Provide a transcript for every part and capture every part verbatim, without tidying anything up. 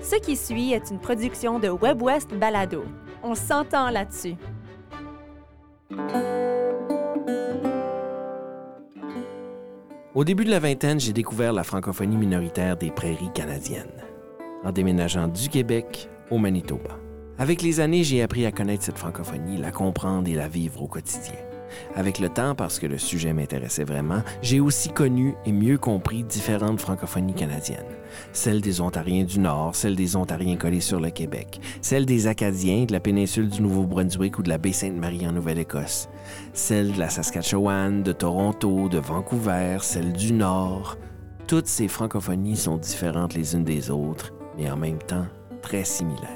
Ce qui suit est une production de WebWest Balado. On s'entend là-dessus. Au début de la vingtaine, j'ai découvert la francophonie minoritaire des prairies canadiennes, en déménageant du Québec au Manitoba. Avec les années, j'ai appris à connaître cette francophonie, la comprendre et la vivre au quotidien. Avec le temps, parce que le sujet m'intéressait vraiment, j'ai aussi connu et mieux compris différentes francophonies canadiennes. Celle des Ontariens du Nord, celle des Ontariens collés sur le Québec, celle des Acadiens de la péninsule du Nouveau-Brunswick ou de la baie Sainte-Marie en Nouvelle-Écosse, celle de la Saskatchewan, de Toronto, de Vancouver, celle du Nord. Toutes ces francophonies sont différentes les unes des autres, mais en même temps très similaires.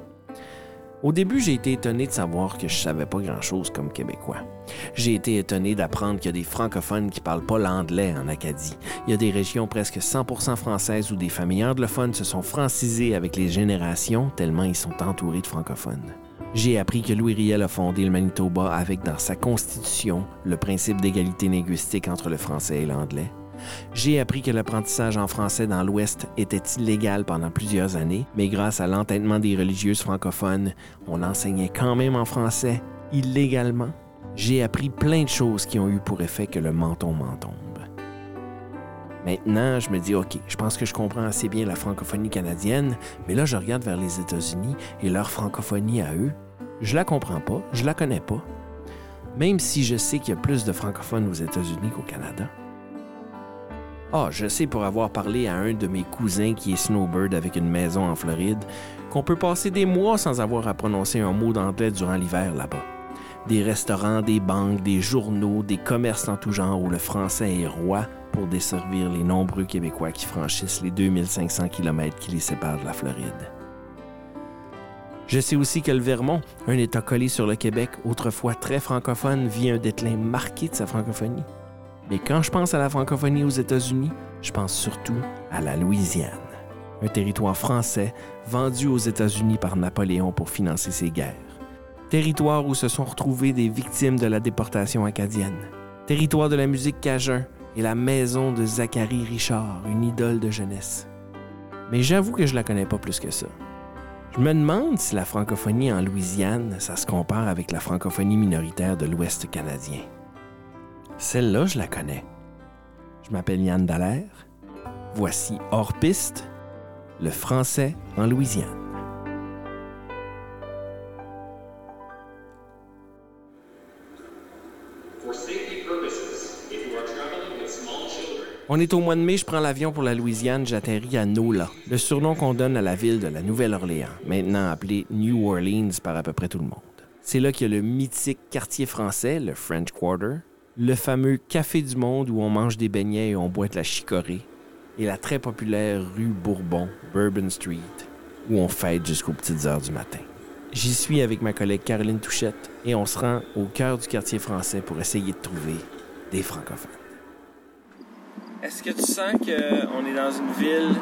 Au début, j'ai été étonné de savoir que je savais pas grand-chose comme Québécois. J'ai été étonné d'apprendre qu'il y a des francophones qui parlent pas l'anglais en Acadie. Il y a des régions presque cent pour cent françaises où des familles anglophones se sont francisées avec les générations tellement ils sont entourés de francophones. J'ai appris que Louis Riel a fondé le Manitoba avec dans sa constitution le principe d'égalité linguistique entre le français et l'anglais. J'ai appris que l'apprentissage en français dans l'Ouest était illégal pendant plusieurs années, mais grâce à l'entêtement des religieuses francophones, on enseignait quand même en français, illégalement. J'ai appris plein de choses qui ont eu pour effet que le menton m'en tombe. Maintenant, je me dis, OK, je pense que je comprends assez bien la francophonie canadienne, mais là, je regarde vers les États-Unis et leur francophonie à eux. Je la comprends pas, je la connais pas. Même si je sais qu'il y a plus de francophones aux États-Unis qu'au Canada. Ah, je sais pour avoir parlé à un de mes cousins qui est snowbird avec une maison en Floride qu'on peut passer des mois sans avoir à prononcer un mot d'anglais durant l'hiver là-bas. Des restaurants, des banques, des journaux, des commerces en tout genre où le français est roi pour desservir les nombreux Québécois qui franchissent les deux mille cinq cents kilomètres qui les séparent de la Floride. Je sais aussi que le Vermont, un État collé sur le Québec, autrefois très francophone, vit un déclin marqué de sa francophonie. Mais quand je pense à la francophonie aux États-Unis, je pense surtout à la Louisiane, un territoire français vendu aux États-Unis par Napoléon pour financer ses guerres. Territoire où se sont retrouvées des victimes de la déportation acadienne. Territoire de la musique cajun et la maison de Zachary Richard, une idole de jeunesse. Mais j'avoue que je la connais pas plus que ça. Je me demande si la francophonie en Louisiane, ça se compare avec la francophonie minoritaire de l'Ouest canadien. Celle-là, je la connais. Je m'appelle Yann Dallaire. Voici Hors Piste, le français en Louisiane. On est au mois de mai, je prends l'avion pour la Louisiane, j'atterris à Nola, le surnom qu'on donne à la ville de la Nouvelle-Orléans, maintenant appelée New Orleans par à peu près tout le monde. C'est là qu'il y a le mythique quartier français, le French Quarter, le fameux Café du Monde où on mange des beignets et on boit de la chicorée, et la très populaire rue Bourbon, Bourbon Street, où on fête jusqu'aux petites heures du matin. J'y suis avec ma collègue Caroline Touchette et on se rend au cœur du quartier français pour essayer de trouver des francophones. Est-ce que tu sens qu'on est dans une ville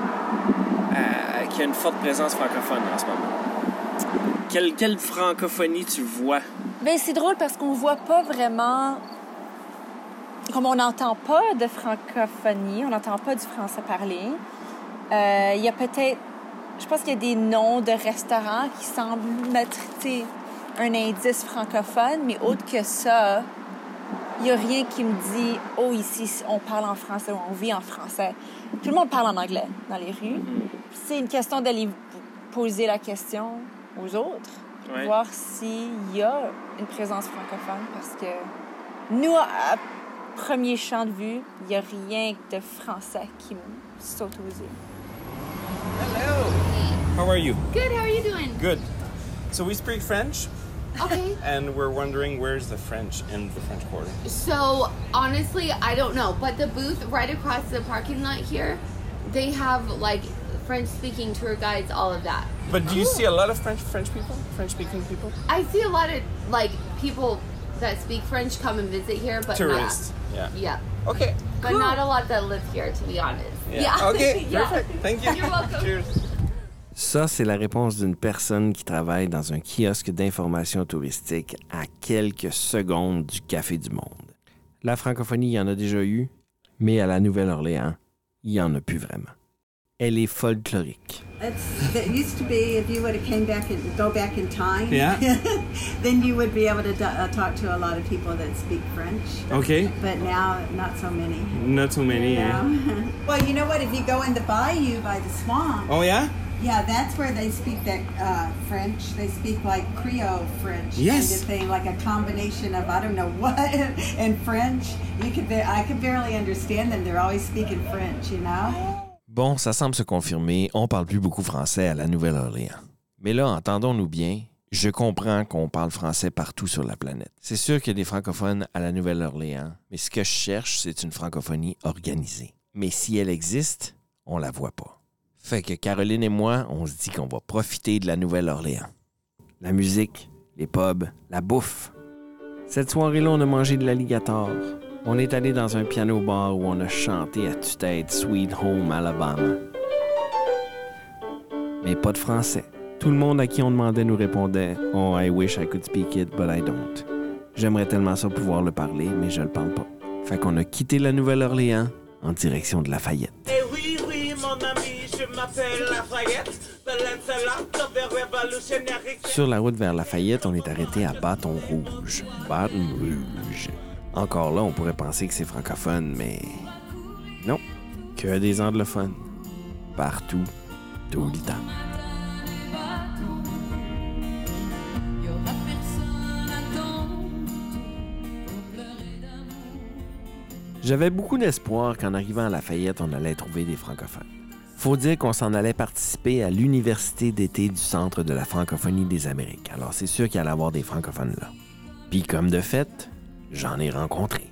euh, qui a une forte présence francophone en ce moment? Quelle, quelle francophonie tu vois? Bien, c'est drôle parce qu'on voit pas vraiment... Comme on n'entend pas de francophonie, on n'entend pas du français parlé, euh, il y a peut-être... Je pense qu'il y a des noms de restaurants qui semblent mettre un indice francophone, mais autre que ça, il n'y a rien qui me dit « Oh, ici, on parle en français ou on vit en français. » Tout le monde parle en anglais dans les rues. C'est une question d'aller poser la question aux autres, ouais. Voir s'il y a une présence francophone, parce que nous, à premier champ de vue, il n'y a rien de français qui me saute aux yeux. Hello! How are you? Good, how are you doing? Good. So we speak French. Okay. And we're wondering where's the French in the French Quarter? So, honestly, I don't know. But the booth right across the parking lot here, they have, like, French-speaking tour guides, all of that. But do you see a lot of French French people? French-speaking people? I see a lot of, like, people that speak French come and visit here, but Tourists, not... yeah. Yeah. Okay, But cool. not a lot that live here, to be honest. Yeah. yeah. Okay, yeah. perfect. Thank you. You're welcome. Cheers. Ça, c'est la réponse d'une personne qui travaille dans un kiosque d'information touristique à quelques secondes du Café du Monde. La francophonie, il y en a déjà eu, mais à la Nouvelle-Orléans, il n'y en a plus vraiment. Elle est folklorique. It's, it used to be if you would have came back and go back in time, Yeah. then you would be able to uh, talk to a lot of people that speak French. Okay. But now, not so many. Not so many, Yeah. yeah. Well, you know what? If you go in the bayou by the swamp, Oh, yeah? yeah, that's where they speak that uh, French. They speak like Creole French Yes. kind of thing, like a combination of I don't know what and French. You could, ba- I could barely understand them. They're always speaking French, you know. Bon, ça semble se confirmer, on parle plus beaucoup français à la Nouvelle-Orléans. Mais là, entendons-nous bien, je comprends qu'on parle français partout sur la planète. C'est sûr qu'il y a des francophones à la Nouvelle-Orléans, mais ce que je cherche, c'est une francophonie organisée. Mais si elle existe, on la voit pas. Fait que Caroline et moi, on se dit qu'on va profiter de la Nouvelle-Orléans. La musique, les pubs, la bouffe. Cette soirée-là, on a mangé de l'alligator. On est allé dans un piano-bar où on a chanté à tue-tête Sweet Home Alabama. Mais pas de français. Tout le monde à qui on demandait nous répondait « Oh, I wish I could speak it, but I don't. » J'aimerais tellement ça pouvoir le parler, mais je le parle pas. Fait qu'on a quitté la Nouvelle-Orléans en direction de Lafayette. Eh oui, oui, mon ami, je m'appelle Lafayette. De l'intellectuel révolutionnaire. Sur la route vers Lafayette, on est arrêté à Bâton Rouge. Bâton Rouge. Encore là, on pourrait penser que c'est francophone, mais non, que des anglophones. Partout, tout le temps. J'avais beaucoup d'espoir qu'en arrivant à Lafayette, on allait trouver des francophones. Faut dire qu'on s'en allait participer à l'université d'été du Centre de la francophonie des Amériques. Alors c'est sûr qu'il allait y avoir des francophones là. Puis comme de fait, j'en ai rencontré.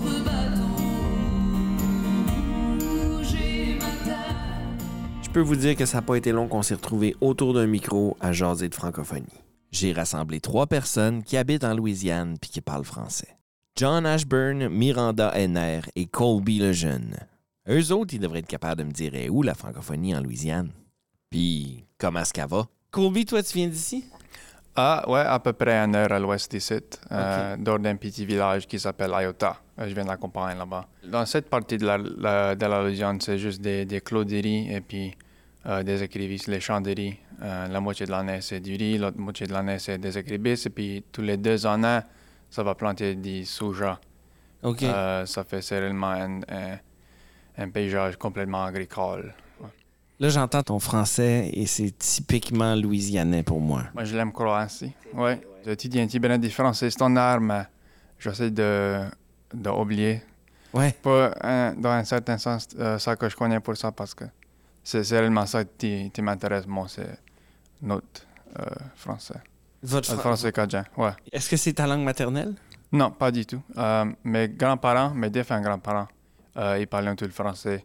Je peux vous dire que ça n'a pas été long qu'on s'est retrouvés autour d'un micro à jaser de francophonie. J'ai rassemblé trois personnes qui habitent en Louisiane puis qui parlent français. John Ashburn, Miranda Henner et Colby Lejeune. Eux autres, ils devraient être capables de me dire eh, où la francophonie en Louisiane. Puis comment est-ce qu'elle va? Colby, toi, tu viens d'ici? Ah, ouais, à peu près une heure à l'ouest d'ici, euh, dans d'un petit village qui s'appelle Iota. Je viens de la campagne là-bas. Dans cette partie de la, la, de la Louisiane, c'est juste des, des clôderies et puis euh, des écrivisses, les champs de riz. Euh, la moitié de l'année, c'est du riz, l'autre moitié de l'année, c'est des écrivisses. Et puis, tous les deux années, ça va planter du soja. OK. Euh, ça fait c'est réellement un, un, un paysage complètement agricole. Là, j'entends ton français et c'est typiquement louisianais pour moi. Moi, je l'aime croire ainsi. Oui. J'étudie un petit peu de français standard, mais j'essaie de d'oublier. Ouais. Pas un, dans un certain sens, euh, ça que je connais pour ça, parce que c'est, c'est réellement ça qui, qui m'intéresse. Moi, c'est notre euh, français. Votre Le fran- français cajun, ouais. Est-ce que c'est ta langue maternelle? Non, pas du tout. Euh, mes grands-parents, mes défunts grands-parents, euh, ils parlaient tout le français.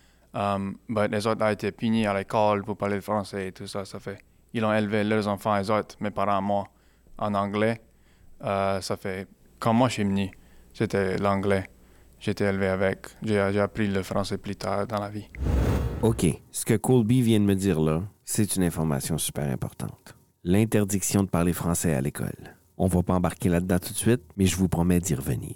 Um, mais les autres ont été punis à l'école pour parler le français et tout ça. Ça fait, ils ont élevé leurs enfants, les autres, mes parents, moi, en anglais. Euh, ça fait, quand moi je suis venu, c'était l'anglais. J'étais élevé avec. J'ai, j'ai appris le français plus tard dans la vie. OK. Ce que Colby vient de me dire là, c'est une information super importante. L'interdiction de parler français à l'école. On va pas embarquer là-dedans tout de suite, mais je vous promets d'y revenir.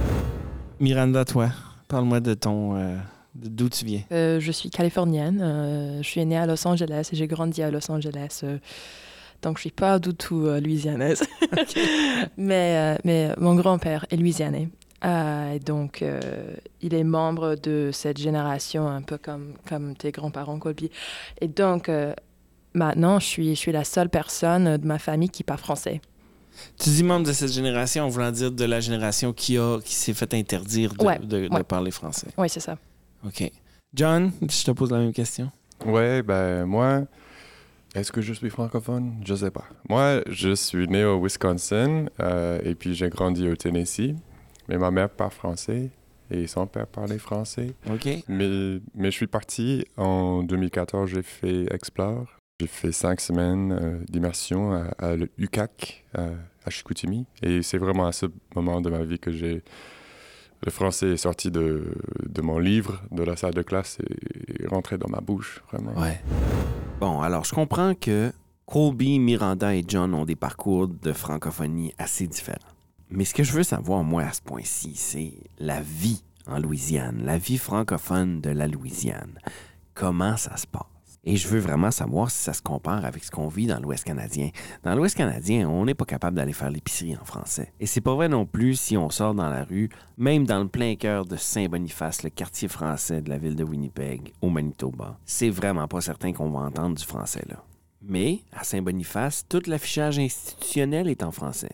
Miranda, toi, parle-moi de ton... Euh, d'où tu viens. Euh, je suis californienne. Euh, je suis née à Los Angeles et j'ai grandi à Los Angeles. Euh, donc, je suis pas du tout euh, louisianaise. mais, euh, mais mon grand-père est louisianais. Euh, et donc, euh, il est membre de cette génération, un peu comme, comme tes grands-parents, Colby. Et donc, euh, maintenant, je suis, je suis la seule personne de ma famille qui parle français. Tu dis membre de cette génération, en voulant dire de la génération qui, a, qui s'est fait interdire de, Ouais, de, de ouais. parler français. Oui, c'est ça. OK. John, je te pose la même question. Ouais, ben moi, est-ce que je suis francophone? Je sais pas. Moi, je suis né au Wisconsin euh, et puis j'ai grandi au Tennessee. Mais ma mère parle français et son père parlait français. OK. Mais, mais je suis parti en deux mille quatorze, j'ai fait Explore. J'ai fait cinq semaines euh, d'immersion à, à l'U C A C, à, à Chicoutimi. Et c'est vraiment à ce moment de ma vie que j'ai... Le français est sorti de, de mon livre, de la salle de classe et est rentré dans ma bouche, vraiment. Ouais. Bon, alors, je comprends que Colby, Miranda et John ont des parcours de francophonie assez différents. Mais ce que je veux savoir, moi, à ce point-ci, c'est la vie en Louisiane, la vie francophone de la Louisiane. Comment ça se passe? Et je veux vraiment savoir si ça se compare avec ce qu'on vit dans l'Ouest canadien. Dans l'Ouest canadien, on n'est pas capable d'aller faire l'épicerie en français. Et c'est pas vrai non plus si on sort dans la rue, même dans le plein cœur de Saint-Boniface, le quartier français de la ville de Winnipeg, au Manitoba. C'est vraiment pas certain qu'on va entendre du français là. Mais, à Saint-Boniface, tout l'affichage institutionnel est en français.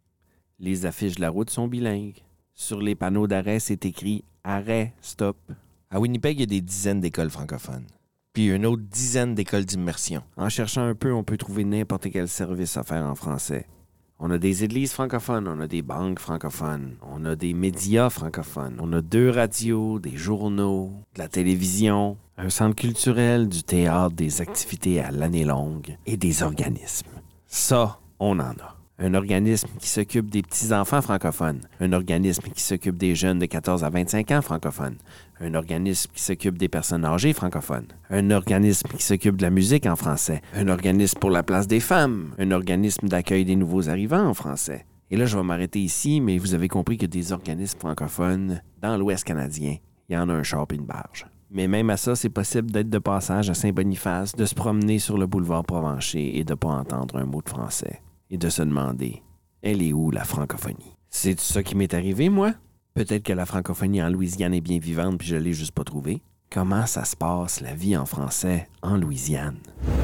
Les affiches de la route sont bilingues. Sur les panneaux d'arrêt, c'est écrit « Arrêt, stop ». À Winnipeg, il y a des dizaines d'écoles francophones. Puis une autre dizaine d'écoles d'immersion. En cherchant un peu, on peut trouver n'importe quel service offert en français. On a des églises francophones, on a des banques francophones, on a des médias francophones, on a deux radios, des journaux, de la télévision, un centre culturel, du théâtre, des activités à l'année longue et des organismes. Ça, on en a. Un organisme qui s'occupe des petits-enfants francophones, un organisme qui s'occupe des jeunes de quatorze à vingt-cinq ans francophones, un organisme qui s'occupe des personnes âgées francophones, un organisme qui s'occupe de la musique en français, un organisme pour la place des femmes, un organisme d'accueil des nouveaux arrivants en français. Et là, je vais m'arrêter ici, mais vous avez compris que des organismes francophones dans l'Ouest canadien, il y en a un char et une barge. Mais même à ça, c'est possible d'être de passage à Saint-Boniface, de se promener sur le boulevard Provencher et de ne pas entendre un mot de français. Et de se demander, elle est où la francophonie? C'est ça qui m'est arrivé, moi? Peut-être que la francophonie en Louisiane est bien vivante puis je l'ai juste pas trouvée. Comment ça se passe, la vie en français en Louisiane?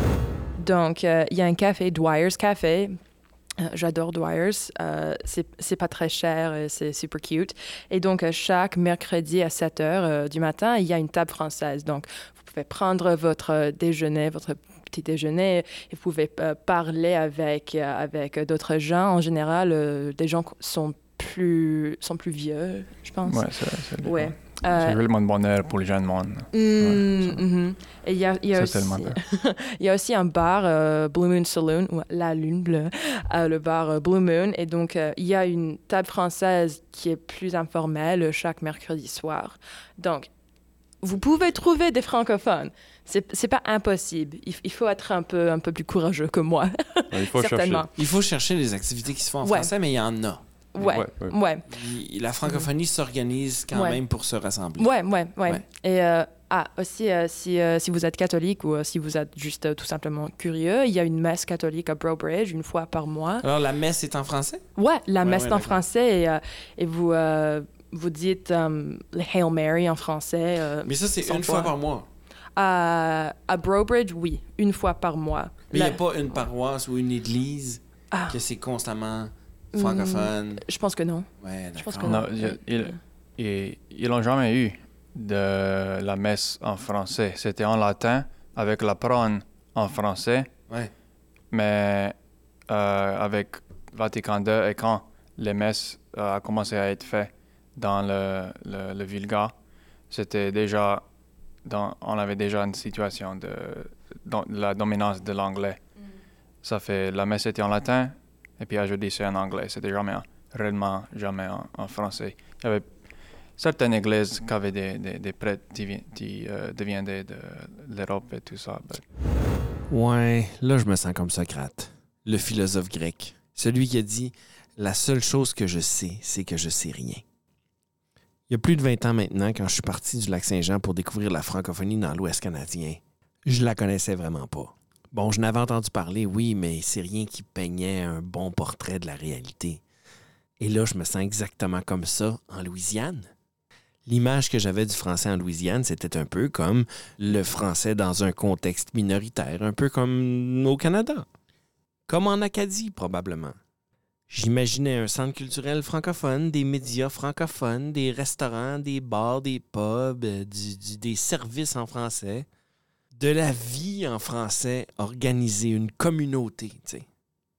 Donc, il euh, y a un café, Dwyer's Café. Euh, j'adore Dwyer's. Euh, c'est, c'est pas très cher, et c'est super cute. Et donc, euh, chaque mercredi à sept heures euh, du matin, il y a une table française. Donc, vous pouvez prendre votre déjeuner, votre petit déjeuner, et vous pouvez euh, parler avec, euh, avec d'autres gens. En général, euh, des gens sont plus, sont plus vieux, je pense. Ouais, c'est, c'est, ouais. c'est Euh, vraiment de bonheur pour les jeunes monde. Mm, ouais, mm-hmm. Et il y a, y a c'est aussi, il y a aussi un bar, euh, Blue Moon Saloon, ou la Lune Bleue, euh, le bar euh, Blue Moon. Et donc, il euh, y a une table française qui est plus informelle chaque mercredi soir. Donc, vous pouvez trouver des francophones. C'est, c'est pas impossible. Il, il faut être un peu, un peu plus courageux que moi. Ouais, il faut certainement. chercher. Il faut chercher les activités qui se font en Ouais. français, mais il y en a. Ouais, Ouais, ouais. ouais. Il- la francophonie s'organise quand Ouais. même pour se rassembler. Ouais, ouais, ouais. Ouais. Et euh, ah, aussi, euh, si, euh, si vous êtes catholique ou euh, si vous êtes juste euh, tout simplement curieux, il y a une messe catholique à Brobridge une fois par mois. Alors, la messe est en français? Ouais, la Ouais, messe ouais, est en d'accord. français et, euh, et vous, euh, vous dites um, le Hail Mary en français. euh, Mais ça, c'est cent une fois par mois. À, à Brobridge, oui, une fois par mois. Mais il n'y La- a pas une paroisse ou une église Ah. que c'est constamment francophone. Je pense que non. Ouais, Je pense d'accord. que Non, il- il- il- ils n'ont jamais eu de la messe en français. C'était en latin avec la prône en français, Ouais. mais euh, avec Vatican deux et quand les messes euh, a commencé à être faites dans le, le, le vulgate, c'était déjà dans, on avait déjà une situation de, de la dominance de l'anglais. Ça fait la messe était en latin et puis aujourd'hui c'est en anglais. C'était jamais en- réellement jamais en, en français. Il y avait certaines églises qui avaient des, des, des prêtres qui, vi- qui euh, devenaient de l'Europe et tout ça. but- Ouais, là, je me sens comme Socrate, le philosophe grec. Celui qui a dit « La seule chose que je sais, c'est que je sais rien ». Il y a plus de vingt ans maintenant, quand je suis parti du Lac-Saint-Jean pour découvrir la francophonie dans l'Ouest canadien, je la connaissais vraiment pas. Bon, je n'avais entendu parler, oui, mais c'est rien qui peignait un bon portrait de la réalité. Et là, je me sens exactement comme ça en Louisiane. L'image que j'avais du français en Louisiane, c'était un peu comme le français dans un contexte minoritaire, un peu comme au Canada. Comme en Acadie, probablement. J'imaginais un centre culturel francophone, des médias francophones, des restaurants, des bars, des pubs, euh, du- du- des services en français, de la vie en français, organiser une communauté, tu sais.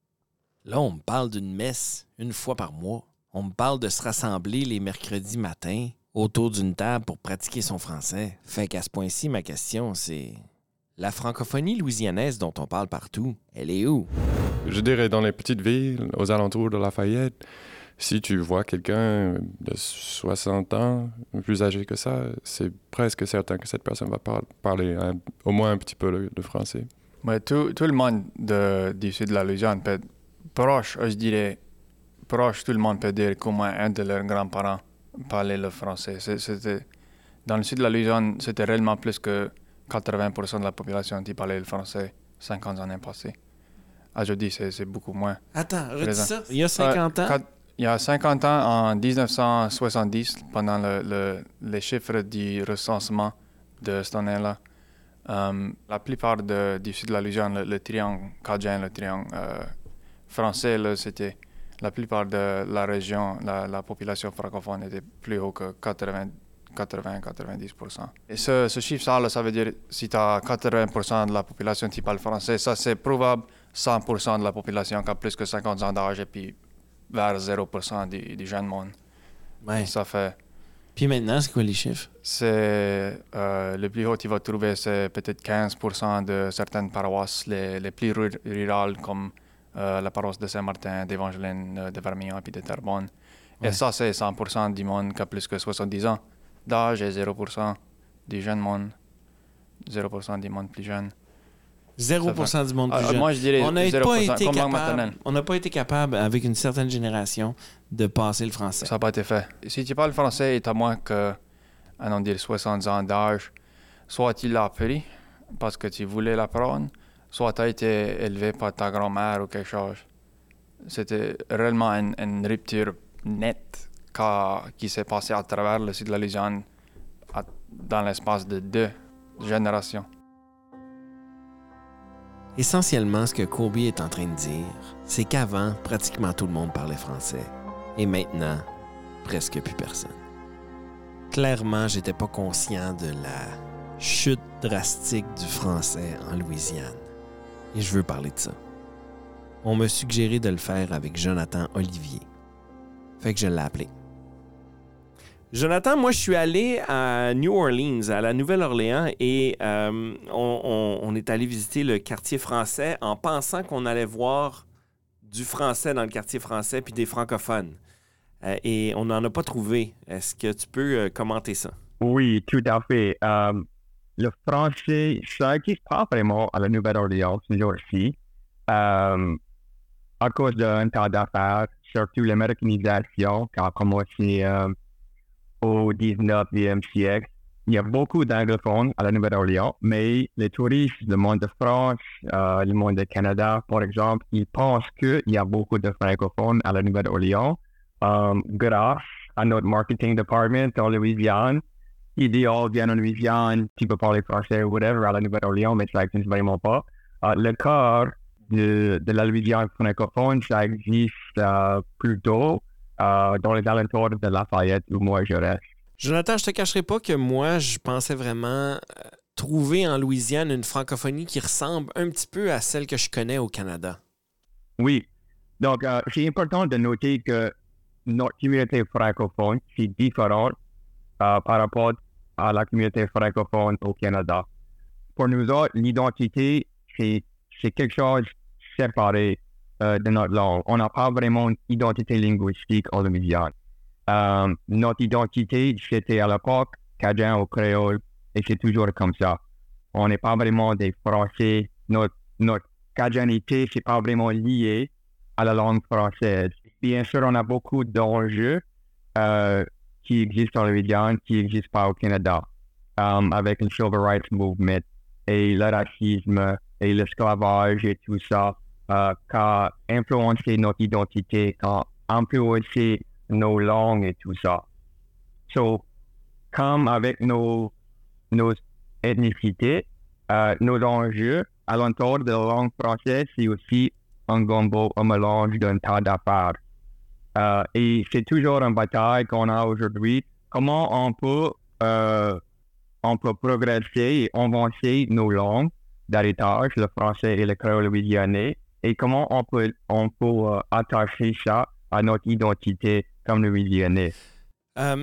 Là, on me parle d'une messe une fois par mois. On me parle de se rassembler les mercredis matins autour d'une table pour pratiquer son français. Fait qu'à ce point-ci, ma question, c'est... La francophonie louisianaise dont on parle partout, elle est où? Je dirais dans les petites villes, aux alentours de Lafayette, si tu vois quelqu'un de soixante ans, plus âgé que ça, c'est presque certain que cette personne va par- parler un- au moins un petit peu le, le français. Mais tout, tout le monde de, du sud de la Louisiane peut être proche, je dirais, proche, tout le monde peut dire qu'au moins un de leurs grands-parents parlait le français. C'est- C'était, dans le sud de la Louisiane, c'était réellement plus que quatre-vingts pour cent de la population qui parlait le français cinquante années passées. Aujourd'hui, c'est, c'est beaucoup moins. Attends, redis Présent. ça. Il y a cinquante Euh, ans? quand- il y a cinquante ans, en dix-neuf cent soixante-dix, pendant le, le- les chiffres du recensement de cette année-là, euh, la plupart de, du sud de la Louisiane, le, le triangle cajun, le triangle euh, français, là, c'était la plupart de la région, la, la population francophone était plus haut que quatre-vingts à quatre-vingt-dix pour cent. Et ce, ce chiffre-là, là, ça veut dire si tu as quatre-vingts pour cent de la population qui parle français, ça c'est probable cent pour cent de la population qui a plus que cinquante ans d'âge et puis vers zéro pour cent du, du jeune monde. Ouais. Ça fait... Puis maintenant, c'est quoi les chiffres? C'est, euh, le plus haut que tu vas trouver, c'est peut-être quinze pour cent de certaines paroisses, les, les plus ru- rurales, comme euh, la paroisse de Saint-Martin, d'Evangeline, euh, de Vermillon et de Terrebonne. Ouais. Et ça, c'est cent pour cent du monde qui a plus que soixante-dix ans d'âge et zéro pour cent du jeune monde, zéro pour cent du monde plus jeune. zéro pour cent du monde plus Ah, jeune. moi, je dirais On n'a zéro pour cent, pas été comme langue capable, maternelle. on n'a pas été capable, avec une certaine génération, de passer le français. Ça n'a pas été fait. Si tu parles français et tu as moins que, allons dire, soixante ans d'âge, soit tu l'as appris parce que tu voulais l'apprendre, soit tu as été élevé par ta grand-mère ou quelque chose. C'était réellement une, une rupture nette qu'a- qui s'est passée à travers le sud de la Louisiane à- dans l'espace de deux générations. Essentiellement, ce que Colby est en train de dire, c'est qu'avant, pratiquement tout le monde parlait français. Et maintenant, presque plus personne. Clairement, j'étais pas conscient de la chute drastique du français en Louisiane. Et je veux parler de ça. On m'a suggéré de le faire avec Jonathan Olivier. Fait que je l'ai appelé. Jonathan, moi, je suis allé à New Orleans, à la Nouvelle-Orléans, et euh, on, on- on est allé visiter le quartier français en pensant qu'on allait voir du français dans le quartier français puis des francophones. Euh, et on n'en a pas trouvé. Est-ce que tu peux euh, commenter ça? Oui, tout à fait. Euh, le français, ça n'existe pas vraiment à la Nouvelle-Orléans, New Jersey, euh, à cause d'un tas d'affaires, surtout l'américanisation qui a commencé euh, au dix-neuvième siècle. Il y a beaucoup d'anglophones à la Nouvelle-Orléans, mais les touristes, le monde de France, euh, le monde du Canada, par exemple, ils pensent qu'il y a beaucoup de francophones à la Nouvelle-Orléans euh, grâce à notre marketing department en Louisiane. Ils disent, oh, viens en Louisiane, tu peux parler français ou whatever à la Nouvelle-Orléans, mais ça n'existe vraiment pas. Euh, le cœur de, de la Louisiane francophone, ça existe euh, plutôt euh, dans les alentours de Lafayette où moi je reste. Jonathan, je te cacherai pas que moi, je pensais vraiment euh, trouver en Louisiane une francophonie qui ressemble un petit peu à celle que je connais au Canada. Oui, donc euh, c'est important de noter que notre communauté francophone, c'est différent euh, par rapport à la communauté francophone au Canada. Pour nous autres, l'identité, c'est, c'est quelque chose séparé euh, de notre langue. On n'a pas vraiment une identité linguistique en Louisiane. Euh, notre identité, c'était à l'époque cajun ou créole, et c'est toujours comme ça. On n'est pas vraiment des Français. Notre, notre cajanité, c'est pas vraiment lié à la langue française. Bien sûr, on a beaucoup d'enjeux euh, qui existent en Louisiane, qui n'existent pas au Canada, um, avec le Civil Rights Movement et le racisme et l'esclavage et tout ça, euh, qui a influencé notre identité, qui a influencé nos langues et tout ça. So, comme avec nos, nos ethnicités, euh, nos enjeux à l'entour de la langue française, c'est aussi un gombo, un mélange d'un tas d'affaires. Euh, et c'est toujours une bataille qu'on a aujourd'hui. Comment on peut, euh, on peut progresser et avancer nos langues d'héritage, le français et le créole louisianais, et comment on peut, on peut euh, attacher ça à notre identité comme louisianais. Euh,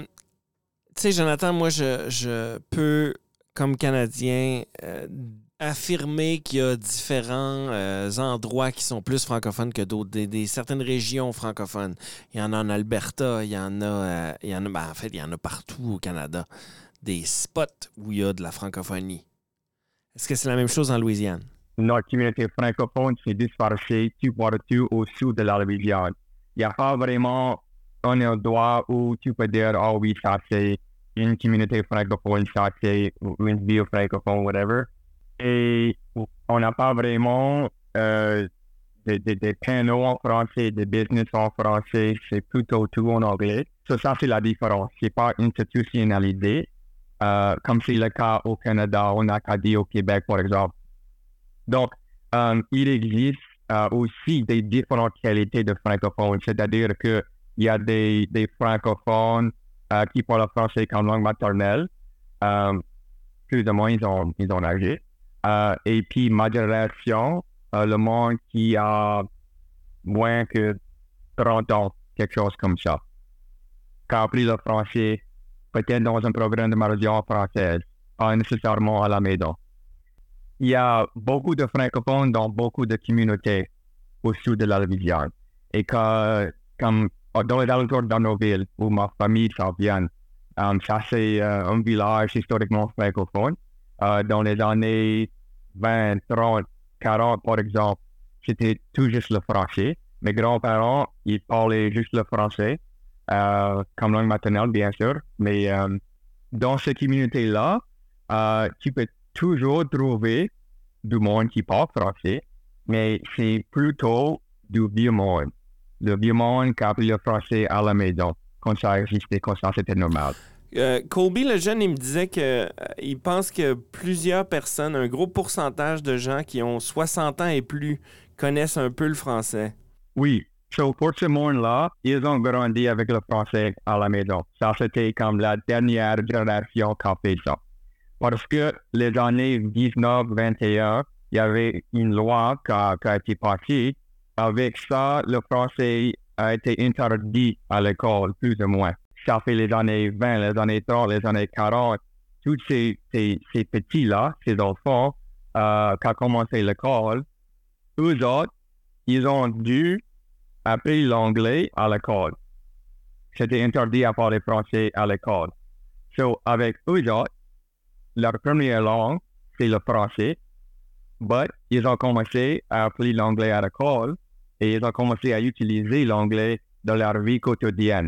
tu sais, Jonathan, moi, je, je peux, comme Canadien, euh, affirmer qu'il y a différents euh, endroits qui sont plus francophones que d'autres, des, des certaines régions francophones. Il y en a en Alberta, il y en a, euh, il y en a ben, en fait, il y en a partout au Canada, des spots où il y a de la francophonie. Est-ce que c'est la même chose en Louisiane? Notre communauté francophone s'est dispersée tout partout au sud de la Louisiane. Il n'y a pas vraiment un endroit où tu peux dire, oh oui, ça c'est une communauté francophone châtiée ou une ville francophone, whatever. Et on n'a pas vraiment euh, des, des, des panneaux en français, des business en français, c'est plutôt tout en anglais. So, ça, c'est la différence. C'est pas institutionnalisé, euh, comme c'est le cas au Canada, en Acadie, au Québec, par exemple. Donc, euh, il existe euh, aussi des différentes qualités de francophones, c'est-à-dire qu'il y a des, des francophones euh, qui parlent français comme langue maternelle, euh, plus ou moins ils ont, ils ont âgé. Euh, et puis, ma génération, euh, le monde qui a moins que trente ans, quelque chose comme ça, qui a appris le français, peut-être dans un programme de immersion française, pas nécessairement à la maison. Il y a beaucoup de francophones dans beaucoup de communautés au sud de la Louisiane. Et que, comme dans les alentours de nos villes, où ma famille s'en vient, um, ça c'est euh, un village historiquement francophone. Euh, dans les années vingt, trente, quarante, par exemple, c'était tout juste le français. Mes grands-parents, ils parlaient juste le français, euh, comme langue maternelle, bien sûr. Mais euh, dans ces communautés-là, euh, tu peux toujours trouver du monde qui parle français, mais c'est plutôt du vieux monde. Le vieux monde qui a appris le français à la maison, quand ça existait, quand ça c'était normal. Euh, Colby, le jeune, il me disait qu'il euh, pense que plusieurs personnes, un gros pourcentage de gens qui ont soixante ans et plus, connaissent un peu le français. Oui. So, pour ce monde-là, ils ont grandi avec le français à la maison. Ça, c'était comme la dernière génération qui a fait ça. Parce que les années dix-neuf vingt et un, il y avait une loi qui a, qui a été passée. Avec ça, le français a été interdit à l'école, plus ou moins. Ça fait les années vingt, les années trente, les années quarante. Tous ces, ces, ces petits-là, ces enfants, euh, qui ont commencé l'école, eux autres, ils ont dû apprendre l'anglais à l'école. C'était interdit à parler français à l'école. So, avec eux autres, leur première langue, c'est le français, mais ils ont commencé à apprendre l'anglais à l'école et ils ont commencé à utiliser l'anglais dans leur vie quotidienne.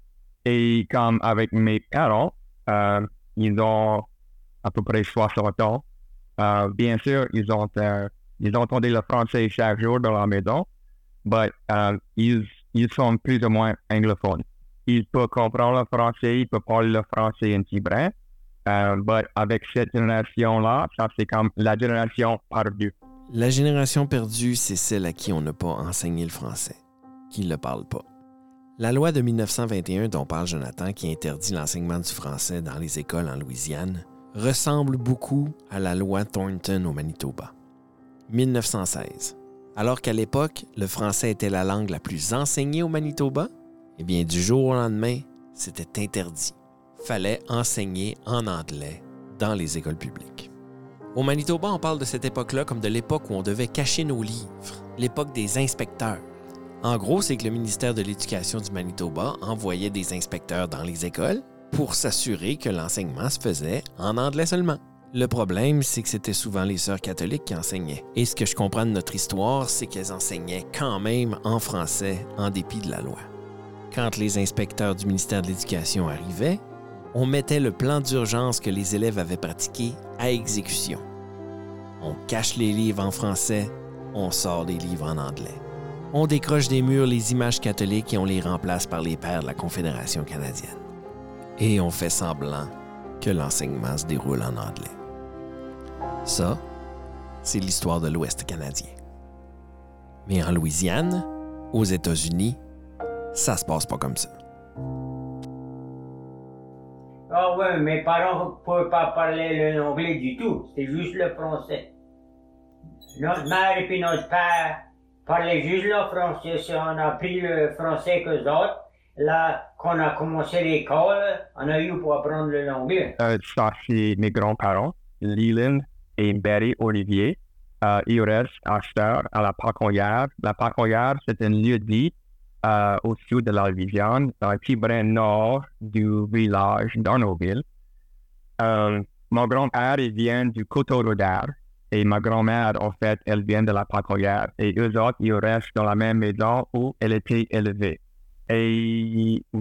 Et comme avec mes parents, euh, ils ont à peu près soixante ans. Euh, bien sûr, ils ont, euh, ils ont entendu le français chaque jour dans la maison, mais euh, ils, ils sont plus ou moins anglophones. Ils peuvent comprendre le français, ils peuvent parler le français un petit brin. Euh, mais avec cette génération-là, ça c'est comme la génération perdue. La génération perdue, c'est celle à qui on n'a pas enseigné le français, qui ne le parle pas. La loi de mille neuf cent vingt et un dont parle Jonathan, qui interdit l'enseignement du français dans les écoles en Louisiane, ressemble beaucoup à la loi Thornton au Manitoba. mille neuf cent seize. Alors qu'à l'époque, le français était la langue la plus enseignée au Manitoba, eh bien, du jour au lendemain, c'était interdit. Fallait enseigner en anglais dans les écoles publiques. Au Manitoba, on parle de cette époque-là comme de l'époque où on devait cacher nos livres, l'époque des inspecteurs. En gros, c'est que le ministère de l'Éducation du Manitoba envoyait des inspecteurs dans les écoles pour s'assurer que l'enseignement se faisait en anglais seulement. Le problème, c'est que c'était souvent les sœurs catholiques qui enseignaient. Et ce que je comprends de notre histoire, c'est qu'elles enseignaient quand même en français en dépit de la loi. Quand les inspecteurs du ministère de l'Éducation arrivaient, on mettait le plan d'urgence que les élèves avaient pratiqué à exécution. On cache les livres en français, on sort des livres en anglais. On décroche des murs les images catholiques et on les remplace par les pères de la Confédération canadienne. Et on fait semblant que l'enseignement se déroule en anglais. Ça, c'est l'histoire de l'Ouest canadien. Mais en Louisiane, aux États-Unis, ça se passe pas comme ça. Ah ouais, mes parents ne pouvaient pas parler l'anglais du tout, c'était juste le français. Notre mère et puis notre père parlaient juste le français, si on a appris le français qu'eux autres. Là, quand on a commencé l'école, on a eu pour apprendre l'anglais. Euh, ça, c'est mes grands-parents, Leland et Betty Olivier. Euh, ils restent à Star, à la Paconnière. La Paconnière, c'est un lieu dit euh, au sud de la Louisiane, dans un petit brin nord du village d'Arnaudville. Euh, mon grand-père, il vient du Coteau-Rodard. Et ma grand-mère, en fait, elle vient de la Paconnière. Et eux autres, ils restent dans la même maison où elle était élevée. Et oui,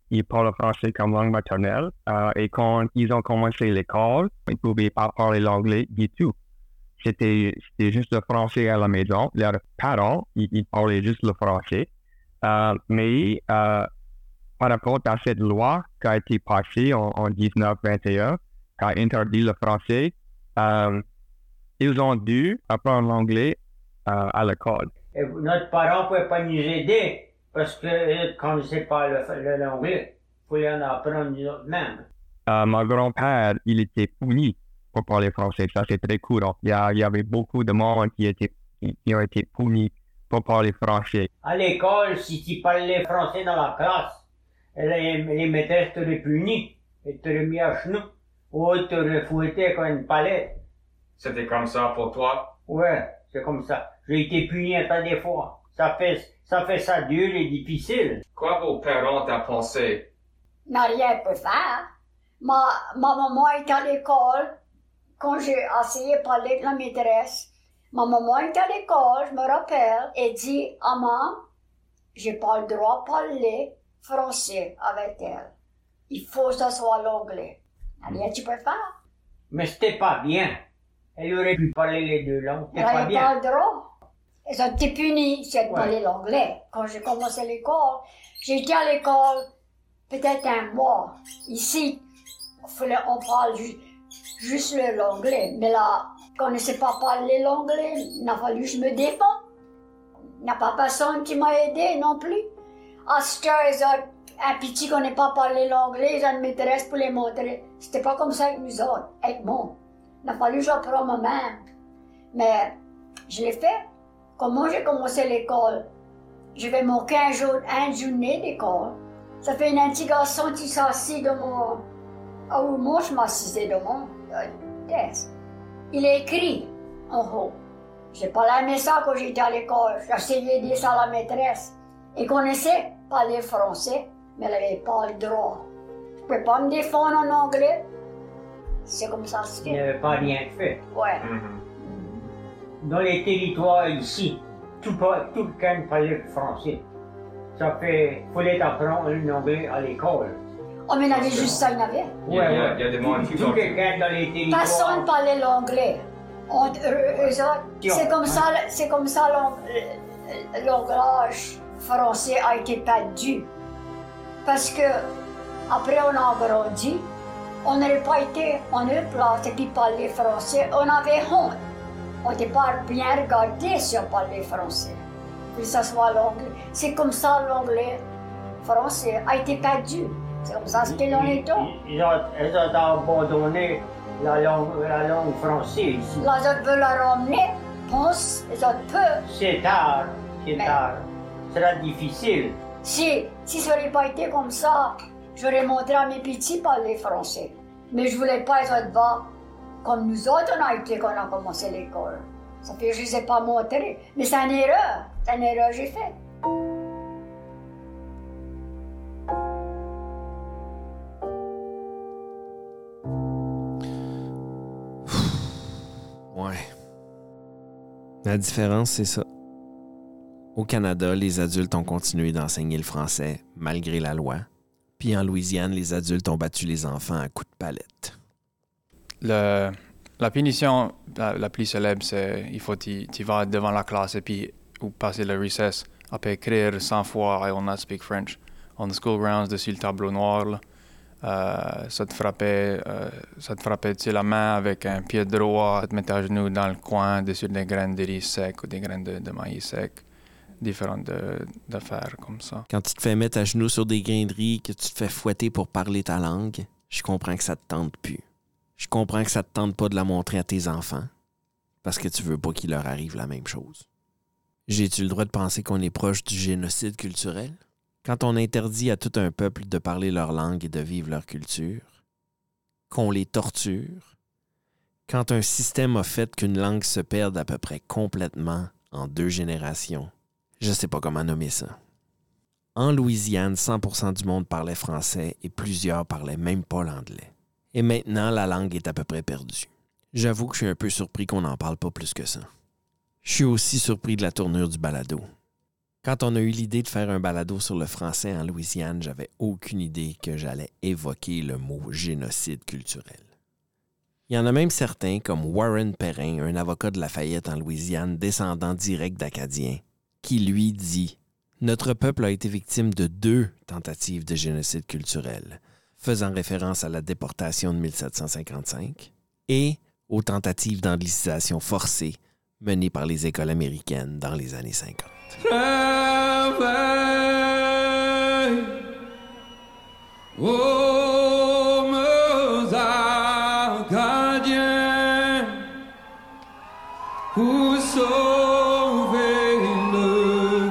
ils parlent le français comme langue maternelle. Euh, et quand ils ont commencé l'école, ils ne pouvaient pas parler l'anglais du tout. C'était, c'était juste le français à la maison. Leurs parents, ils, ils parlaient juste le français. Euh, mais euh, par rapport à cette loi qui a été passée en, en dix-neuf vingt et un, qui a interdit le français, euh, ils ont dû apprendre l'anglais euh, à l'école. Et notre parent ne pouvait pas nous aider parce qu'ils ne connaissaient pas le, le, l'anglais. Il fallait en apprendre nous-mêmes. Euh, mon grand-père, il était puni pour parler français. Ça, c'est très courant. Il y, a, il y avait beaucoup de monde qui, étaient, qui ont été punis pour parler français. À l'école, si tu parlais français dans la classe, les, les maîtresses t'auraient puni. Elles t'auraient mis à genoux. Ou t'auraient fouetté comme une palette. C'était comme ça pour toi? Ouais, c'est comme ça. J'ai été puni un tas de fois. Ça fait, ça fait ça dur et difficile. Quoi vos parents t'ont pensé? N'a rien pu faire. Ma, ma maman était à l'école. Quand j'ai essayé de parler avec la maîtresse, ma maman était à l'école, je me rappelle, et dit à maman, j'ai pas le droit de parler français avec elle. Il faut que ce soit l'anglais. Rien tu peux faire. Mais c'était pas bien. Elle aurait pu parler les deux langues. C'était pas Elle bien. n'avait pas le droit. Ils ont été punis si elle Ouais. parlait l'anglais. Quand j'ai commencé l'école, j'ai été à l'école peut-être un mois. Ici, il fallait on parle ju- juste le- l'anglais. Mais là, quand on ne sait pas parler l'anglais, il a fallu que je me défende. Il n'y a pas personne qui m'a aidé non plus. À ce temps, ils ont un petit qu'on n'est pas parlé l'anglais, ils ont une maîtresse pour les montrer. C'était pas comme ça avec nous autres, avec moi. Il a fallu que j'apprenne moi-même. Mais je l'ai fait. Comment j'ai commencé l'école? Je vais mon quinze jours, une journée d'école. Ça fait un petit garçon qui s'assit de mon... Ah oui, moi je m'assisais de mon euh, desk. Il a écrit en haut. J'ai pas aimé ça quand j'étais à l'école. J'ai essayé de dire ça à la maîtresse. Il connaissait parler français, mais elle n'avait pas le droit. Je ne pouvais pas me défendre en anglais. C'est comme ça que se Il fait. n'avait pas rien fait. Ouais. Dans les territoires ici, tout, par- tout le monde parlait français. Ça fait, fallait apprendre l'anglais à l'école. Oh, mais il y avait juste ça, il y en avait. Il y a, il y a- il y a des gens qui Tout sont... quelqu'un dans les territoires. Personne parlait l'anglais. On- eux- eux autres, C'est comme ça, c'est comme ça l'ang- euh, l'anglage français a été perdu. Parce que après on a grandi, on n'aurait pas été en une place et puis parler français, on avait honte. On n'était pas bien regardé si on parlait français. Que ce soit l'anglais. C'est comme ça l'anglais français a été perdu. C'est comme ça c'était dans les temps. Ils ont, ils ont abandonné la langue, la langue française ici. Les autres veulent la ramener, pensent, les autres peuvent. C'est tard, c'est Mais- tard. Ce sera difficile. Si, si ça n'aurait pas été comme ça, j'aurais montré à mes petits parler français. Mais je voulais pas être bas comme nous autres on a été quand on a commencé l'école. Ça fait que je ne les ai pas montrés. Mais c'est une erreur. C'est une erreur que j'ai faite. Ouais. La différence, c'est ça. Au Canada, les adultes ont continué d'enseigner le français malgré la loi. Puis en Louisiane, les adultes ont battu les enfants à coups de palette. Le, la punition la, la plus célèbre, c'est il faut que tu vas devant la classe et puis ou passer le recess, après écrire cent fois I will not speak French on the school grounds dessus le tableau noir. Là. Euh, ça te frappait, euh, ça te frappait tu sais, la main avec un pied droit, ça te mettait à genoux dans le coin dessus des graines de riz sec ou des graines de, de maïs sec, différentes de- d'affaires comme ça. Quand tu te fais mettre à genoux sur des grains de riz, que tu te fais fouetter pour parler ta langue, je comprends que ça te tente plus. Je comprends que ça te tente pas de la montrer à tes enfants parce que tu veux pas qu'il leur arrive la même chose. J'ai-tu le droit de penser qu'on est proche du génocide culturel? Quand on interdit à tout un peuple de parler leur langue et de vivre leur culture, qu'on les torture, quand un système a fait qu'une langue se perde à peu près complètement en deux générations, je sais pas comment nommer ça. En Louisiane, cent pour cent du monde parlait français et plusieurs parlaient même pas l'anglais. Et maintenant, la langue est à peu près perdue. J'avoue que je suis un peu surpris qu'on n'en parle pas plus que ça. Je suis aussi surpris de la tournure du balado. Quand on a eu l'idée de faire un balado sur le français en Louisiane, j'avais aucune idée que j'allais évoquer le mot génocide culturel. Il y en a même certains, comme Warren Perrin, un avocat de Lafayette en Louisiane, descendant direct d'Acadiens, qui lui dit « Notre peuple a été victime de deux tentatives de génocide culturel, faisant référence à la déportation de mille sept cent cinquante-cinq et aux tentatives d'anglicisation forcée menées par les écoles américaines dans les années cinquante. Réveille, ô meus Acadiens, pour sauver le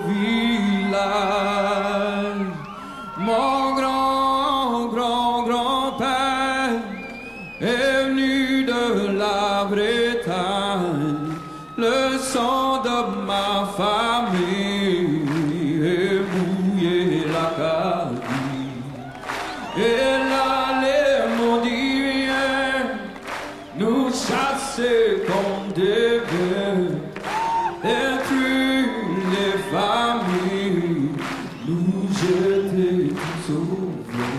village. Mon grand, grand, grand-père est venu de la Bretagne, le sang de ma famille est mouillé l'Acadie. Et là, les maudits viennent nous chasser comme des bêtes, détruire les familles, nous jeter tous au feu.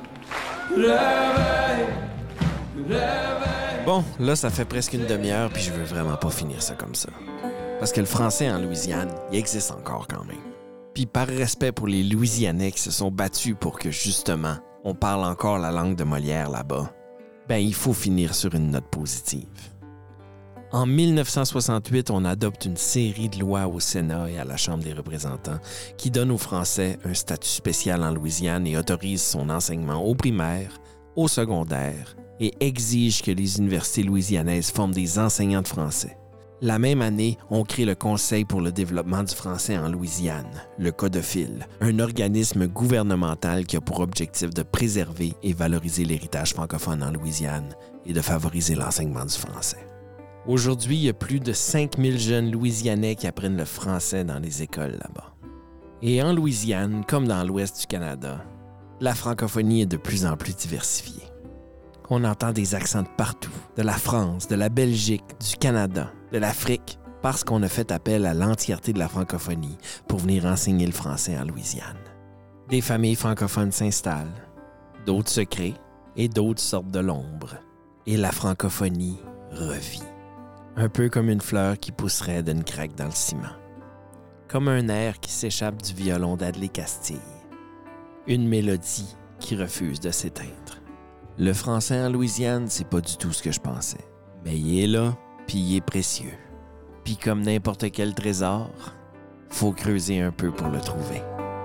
Réveille, réveille. Bon, là, ça fait presque une demi-heure, puis je veux vraiment pas finir ça comme ça. Parce que le français en Louisiane, il existe encore quand même. Puis par respect pour les Louisianais qui se sont battus pour que, justement, on parle encore la langue de Molière là-bas, ben il faut finir sur une note positive. En mille neuf cent soixante-huit, on adopte une série de lois au Sénat et à la Chambre des représentants qui donnent aux Français un statut spécial en Louisiane et autorisent son enseignement au primaire, au secondaire et exige que les universités louisianaises forment des enseignants de français. La même année, on crée le Conseil pour le développement du français en Louisiane, le CODEFIL, un organisme gouvernemental qui a pour objectif de préserver et valoriser l'héritage francophone en Louisiane et de favoriser l'enseignement du français. Aujourd'hui, il y a plus de cinq mille jeunes Louisianais qui apprennent le français dans les écoles là-bas. Et en Louisiane, comme dans l'ouest du Canada, la francophonie est de plus en plus diversifiée. On entend des accents de partout, de la France, de la Belgique, du Canada, de l'Afrique, parce qu'on a fait appel à l'entièreté de la francophonie pour venir enseigner le français en Louisiane. Des familles francophones s'installent, d'autres se créent et d'autres sortent de l'ombre. Et la francophonie revit. Un peu comme une fleur qui pousserait d'une craque dans le ciment. Comme un air qui s'échappe du violon d'Adlé Castille. Une mélodie qui refuse de s'éteindre. Le français en Louisiane, c'est pas du tout ce que je pensais. Mais il est là, puis il est précieux. Puis comme n'importe quel trésor, faut creuser un peu pour le trouver.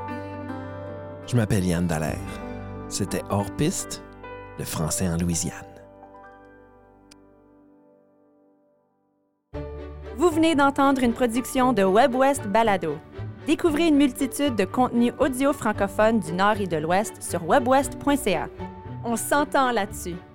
Je m'appelle Yann Dallaire. C'était Hors Piste, le français en Louisiane. Vous venez d'entendre une production de WebWest Balado. Découvrez une multitude de contenus audio francophones du Nord et de l'Ouest sur webwest point c a. On s'entend là-dessus.